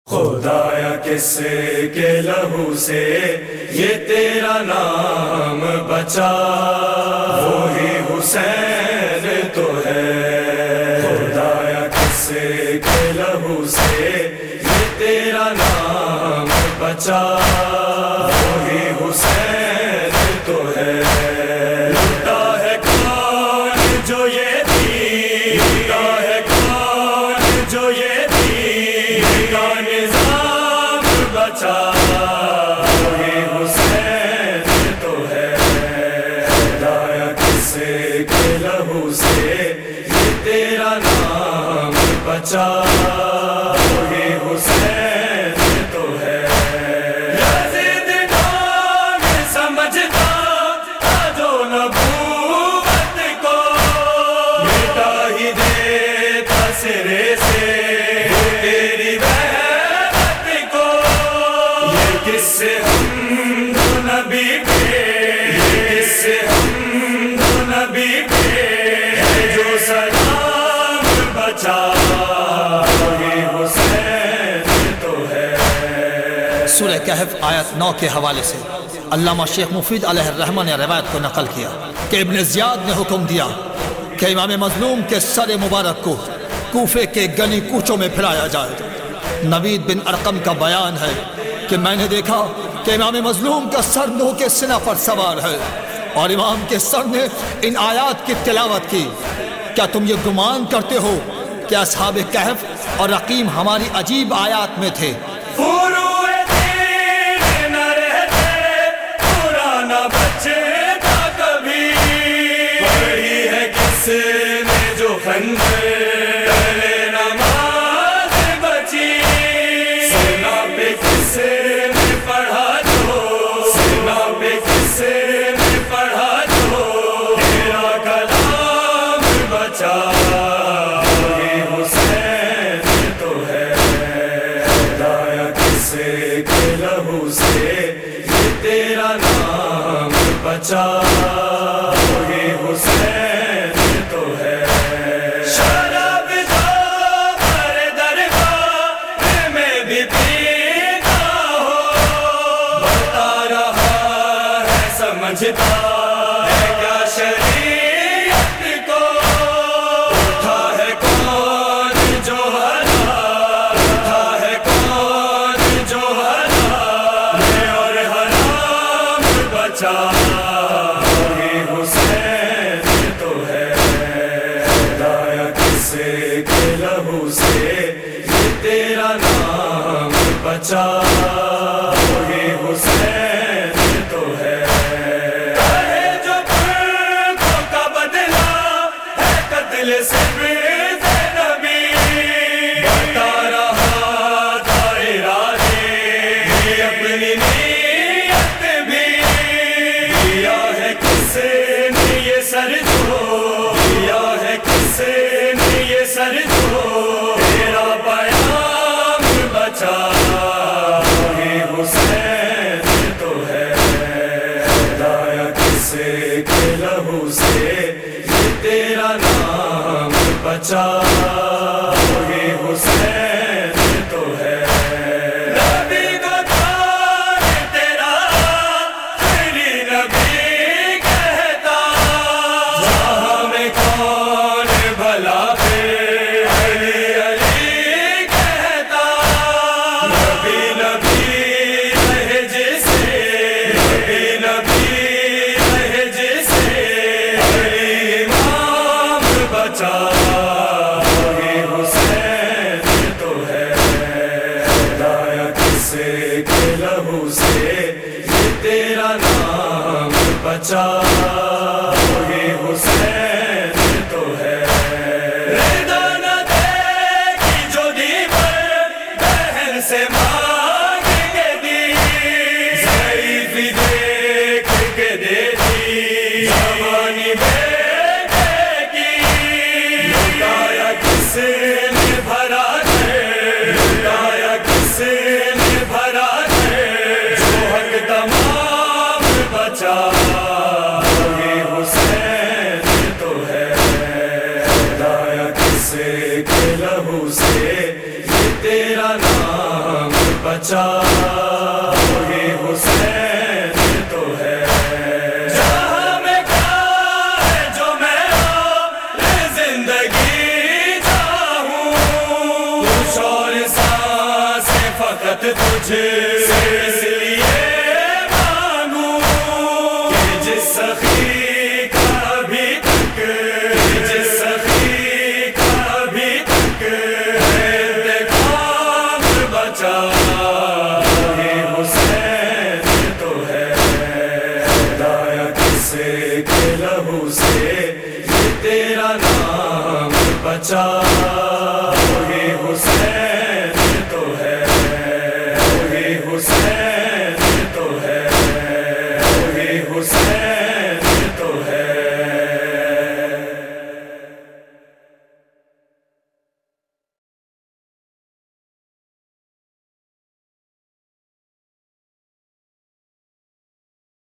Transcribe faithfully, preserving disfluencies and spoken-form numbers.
خدایا کس کے لہو سے یہ تیرا نام بچا، وہی حسین تو ہے۔ خدایا کس کے لہو سے یہ تیرا نام بچا، وہی حسین تو ہے۔ لٹا ہے کون جو یہ دین، لٹا ہے کون جو یہ دین کا نظام بچا، وہی حسین تو ہے۔ خدایا کس کے لہو سے یہ تیرا نام بچا، وہی حسین تو ہے۔ یزید نام سمجھتا تھا جو نبوت کو، مٹا ہی دیتا سرے سے تیری وحدت کو۔ یہ کس سے ہم دو نبی پہ، یہ کس سے ہم دو نبی پہ ہے جو سلام بچا، وہی حسین تو ہے۔ سورہ کہف آیت نو کے حوالے سے علامہ شیخ مفید علیہ الرحمہ نے روایت کو نقل کیا کہ ابن زیاد نے حکم دیا کہ امام مظلوم کے سر مبارک کو کوفے کے گلی کوچوں میں پھیلایا جائے۔ نوید بن ارقم کا بیان ہے کہ میں نے دیکھا کہ امام مظلوم کا سر نوح کے سینہ پر سوار ہے اور امام کے سر نے ان آیات کی تلاوت کی۔ کیا تم یہ گمان کرتے ہو کہ اصحاب کہف اور رقیم ہماری عجیب آیات میں تھے؟ فروع دین نہ رہتے، پرانا بچتا کبھی، پڑھی ہے کس نے جو خنجر ڈالے نماز بچی، سینا پہ کس نے پڑھا جو، سینا پہ کس نے پڑھا جو تیرا کلام بچا، وہی حسین تو ہے۔ خدایا کس کے لہو سے یہ تیرا نام بچا، وہی حسین تو ہے۔ شراب جو ہر درگاہ میں بھی پیتا ہو، بتا رہا ہے سمجھتا ہے کیا شریعت کو۔ اٹھا ہے کون جو ہلا، اٹھا ہے کون جو ہلا میں اور حرام بچا، وہی حسین تو ہے۔ خدایا کس کے لہو سے یہ تیرا نام بچا، وہی حسین تو ہے۔ کہے جو پھرکوں کا بدلہ ہے قتل سے نبی، بتا رہا تھا ارادے اپنی نیت بھی، دیا ہے کس نے یہ سر جو، دیا ہے کس نے یہ سر جو تیرا پیام بچا، وہی حسین تو ہے۔ خدایا کس کے لہو سے یہ تیرا نام بچا، وہی حسین تو ہے۔ نبی کو تھا تیرا تیری نبی کہتا، جہاں میں کون بھلا پھر علی علی کہتا، نبی نبی رہے جسے، نبی نبی رہے جسے علی امام بچا، وہی حسین تو ہے۔ خدایا کس کے لہو سے یہ تیرا نام بچا، وہی حسین تو ہے۔ رضا نہ دیکھی جو دی پر بہن سے مانگ کے دی، ضعیفی دیکھ کے دے دی جوانی بیٹے کی۔ لٹایا کس نے بھرا ہے، لٹایا کس نے بھرا ہے جو حق تمام بچا، وہی حسین تو ہے۔ خدایا کس کے لہو سے یہ تیرا نام بچا وہی حسین تو ہے جہاں میں کیا ہے جو میں اور زندگی چاہوں کچھ اور سانس فقط تجھے اس لیے مانگوں کہ جس سخی کا ابھی تک جس سخی کا ابھی تک انتقام بچا یہ حسین تو ہے خدایا کسے کے لہو سے یہ تیرا نام بچا